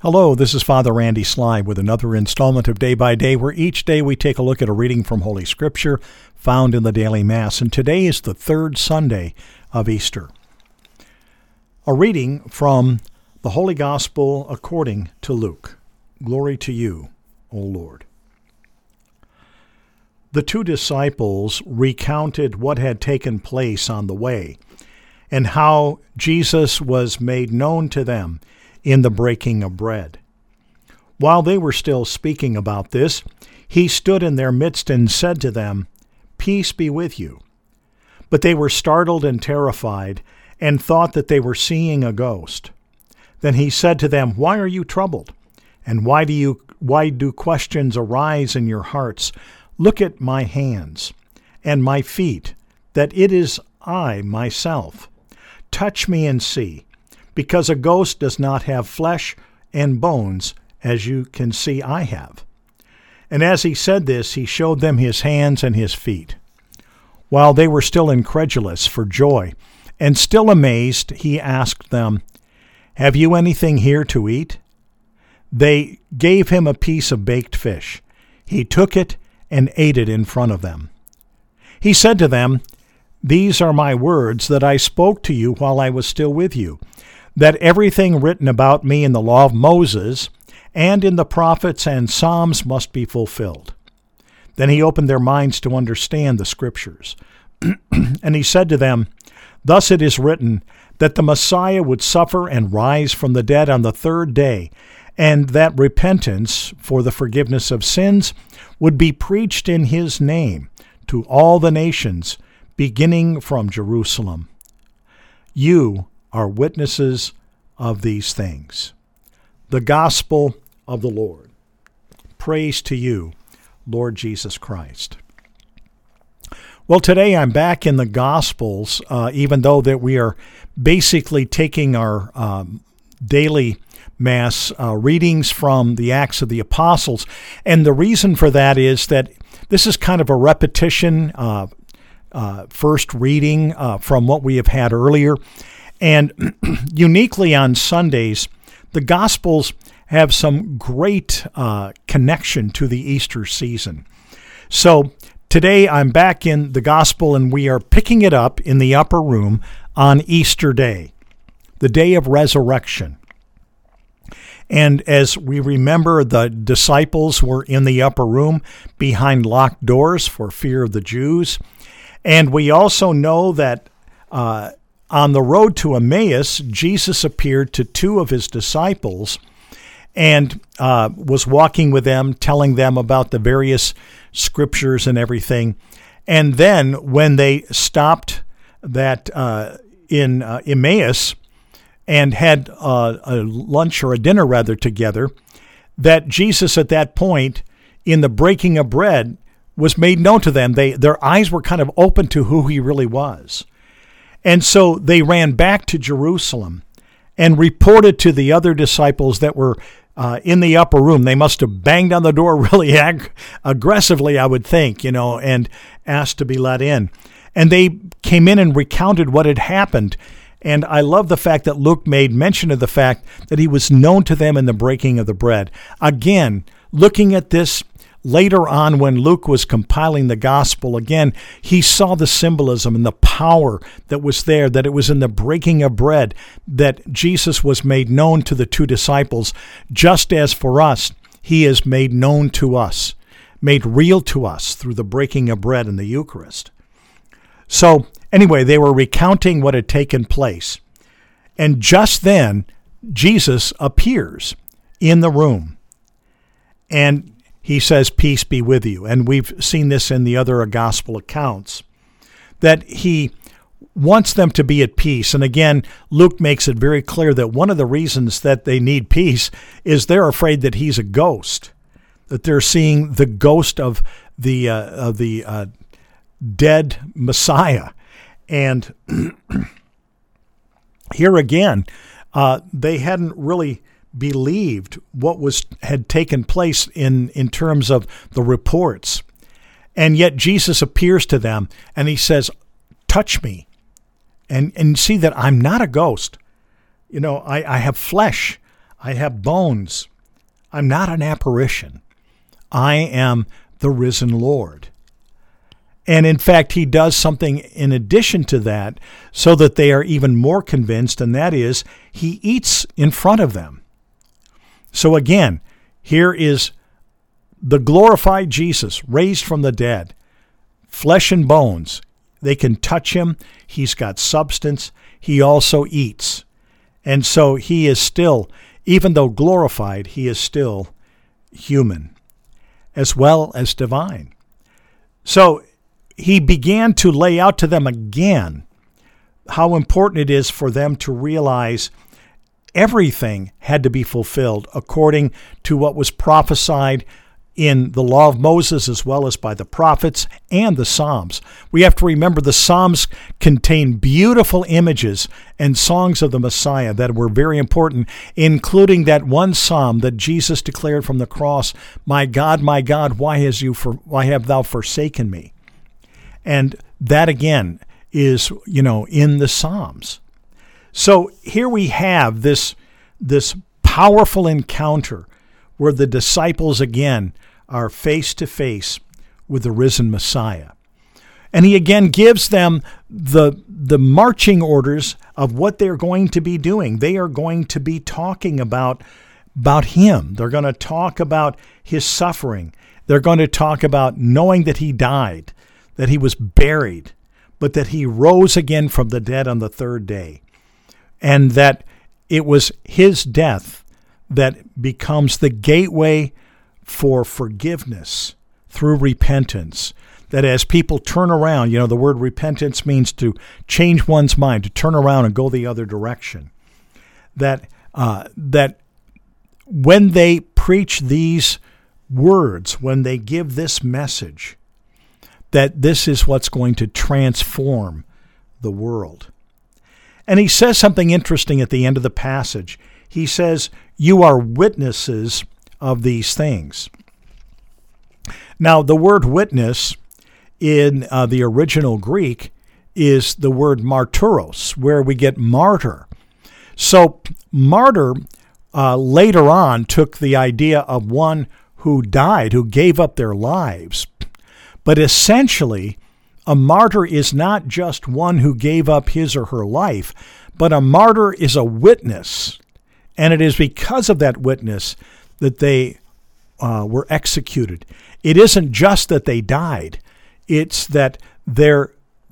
Hello, this is Father Randy Sly with another installment of Day by Day, where each day we take a look at a reading from Holy Scripture found in the daily Mass. And today is the third Sunday of Easter. A reading from the Holy Gospel according to Luke. Glory to you, O Lord. The two disciples recounted what had taken place on the way and how Jesus was made known to them in the breaking of bread. While they were still speaking about this, he stood in their midst and said to them, "Peace be with you." But they were startled and terrified, and thought that they were seeing a ghost. Then he said to them, "Why are you troubled? And why do questions arise in your hearts? Look at my hands and my feet, that it is I myself. Touch me and see. Because a ghost does not have flesh and bones, as you can see I have." And as he said this, he showed them his hands and his feet. While they were still incredulous for joy and still amazed, he asked them, "Have you anything here to eat?" They gave him a piece of baked fish. He took it and ate it in front of them. He said to them, "These are my words that I spoke to you while I was still with you, that everything written about me in the law of Moses and in the prophets and Psalms must be fulfilled." Then he opened their minds to understand the Scriptures. And he said to them, "Thus it is written, that the Messiah would suffer and rise from the dead on the third day, and that repentance for the forgiveness of sins would be preached in his name to all the nations, beginning from Jerusalem. You are witnesses of these things." The Gospel of the Lord. Praise to you, Lord Jesus Christ. Well, today I'm back in the Gospels, even though that we are basically taking our daily Mass readings from the Acts of the Apostles. And the reason for that is that this is kind of a repetition, first reading from what we have had earlier. And uniquely on Sundays, the Gospels have some great connection to the Easter season. So today I'm back in the Gospel, and we are picking it up in the upper room on Easter Day, the day of resurrection. And as we remember, the disciples were in the upper room behind locked doors for fear of the Jews. And we also know that on the road to Emmaus, Jesus appeared to two of his disciples and was walking with them, telling them about the various scriptures and everything. And then when they stopped in Emmaus and had a lunch or a dinner rather together, that Jesus at that point in the breaking of bread was made known to them. Their eyes were kind of open to who he really was. And so they ran back to Jerusalem and reported to the other disciples that were in the upper room. They must have banged on the door really aggressively, I would think, and asked to be let in. And they came in and recounted what had happened. And I love the fact that Luke made mention of the fact that he was known to them in the breaking of the bread. Again, looking at this later on when Luke was compiling the gospel, again, he saw the symbolism and the power that was there, that it was in the breaking of bread that Jesus was made known to the two disciples, just as for us, he is made known to us, made real to us through the breaking of bread in the Eucharist. So anyway, they were recounting what had taken place. And just then, Jesus appears in the room. And he says, "Peace be with you." And we've seen this in the other gospel accounts, that he wants them to be at peace. And again, Luke makes it very clear that one of the reasons that they need peace is they're afraid that he's a ghost, that they're seeing the ghost of the dead Messiah. And here again, they hadn't really believed what had taken place in terms of the reports. And yet Jesus appears to them and he says, "Touch me and see that I'm not a ghost. I have flesh. I have bones. I'm not an apparition. I am the risen Lord. And in fact, he does something in addition to that so that they are even more convinced, and that is he eats in front of them. So again, here is the glorified Jesus raised from the dead, flesh and bones. They can touch him. He's got substance. He also eats. And so he is still, even though glorified, he is still human as well as divine. So he began to lay out to them again how important it is for them to realize everything had to be fulfilled according to what was prophesied in the law of Moses as well as by the prophets and the Psalms. We have to remember the Psalms contain beautiful images and songs of the Messiah that were very important, including that one psalm that Jesus declared from the cross, my God, why have thou forsaken me?" And that again is, in the Psalms. So here we have this powerful encounter where the disciples again are face to face with the risen Messiah. And he again gives them the marching orders of what they're going to be doing. They are going to be talking about him. They're going to talk about his suffering. They're going to talk about knowing that he died, that he was buried, but that he rose again from the dead on the third day. And that it was his death that becomes the gateway for forgiveness through repentance. That as people turn around, the word repentance means to change one's mind, to turn around and go the other direction. That when they preach these words, when they give this message, that this is what's going to transform the world. And he says something interesting at the end of the passage. He says, "You are witnesses of these things." Now, the word witness in the original Greek is the word martyros, where we get martyr. So martyr later on took the idea of one who died, who gave up their lives. But essentially, a martyr is not just one who gave up his or her life, but a martyr is a witness. And it is because of that witness that they were executed. It isn't just that they died. It's that their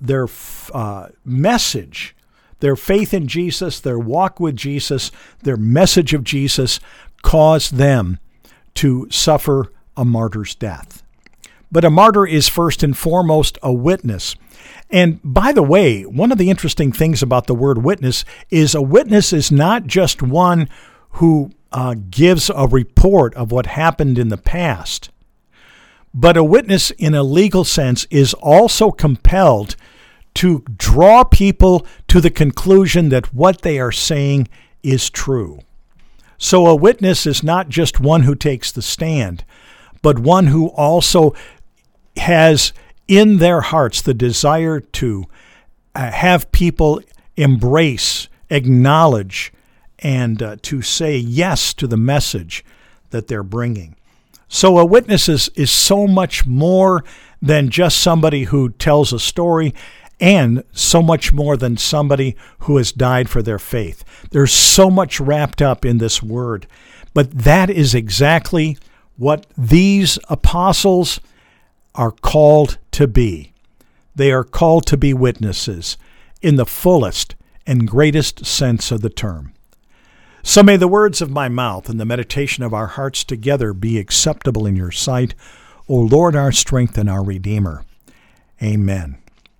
message, their faith in Jesus, their walk with Jesus, their message of Jesus caused them to suffer a martyr's death. But a martyr is first and foremost a witness. And by the way, one of the interesting things about the word witness is a witness is not just one who gives a report of what happened in the past, but a witness in a legal sense is also compelled to draw people to the conclusion that what they are saying is true. So a witness is not just one who takes the stand, but one who also has in their hearts the desire to have people embrace, acknowledge, and to say yes to the message that they're bringing. So a witness is so much more than just somebody who tells a story, and so much more than somebody who has died for their faith. There's so much wrapped up in this word. But that is exactly what these apostles are called to be. They are called to be witnesses in the fullest and greatest sense of the term. So may the words of my mouth and the meditation of our hearts together be acceptable in your sight, O Lord, our strength and our Redeemer. Amen.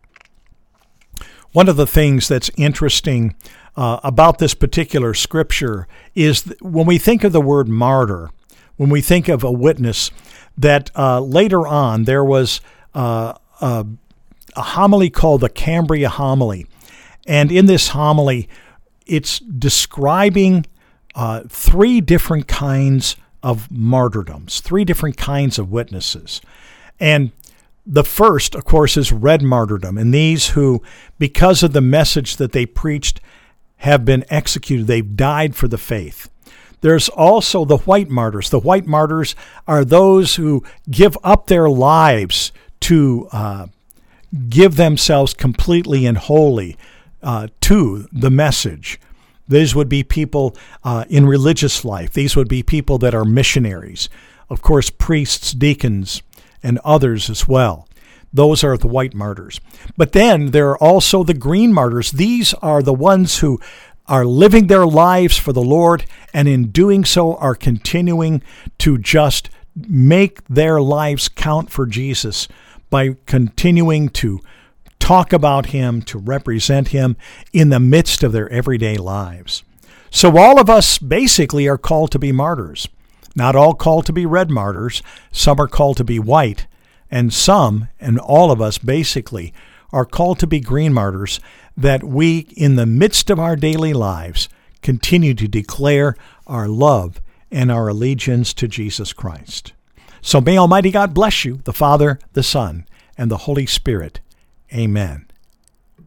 One of the things that's interesting about this particular scripture is when we think of the word martyr, when we think of a witness, that later on there was a homily called the Cambria homily. And in this homily, it's describing three different kinds of martyrdoms, three different kinds of witnesses. And the first, of course, is red martyrdom. And these who, because of the message that they preached, have been executed. They've died for the faith. There's also the white martyrs. The white martyrs are those who give up their lives to give themselves completely and wholly to the message. These would be people in religious life. These would be people that are missionaries. Of course, priests, deacons, and others as well. Those are the white martyrs. But then there are also the green martyrs. These are the ones who are living their lives for the Lord, and in doing so are continuing to just make their lives count for Jesus by continuing to talk about him, to represent him in the midst of their everyday lives. So all of us basically are called to be martyrs. Not all called to be red martyrs. Some are called to be white. And some, and all of us basically, are called to be green martyrs, that we, in the midst of our daily lives, continue to declare our love and our allegiance to Jesus Christ. So may Almighty God bless you, the Father, the Son, and the Holy Spirit. Amen.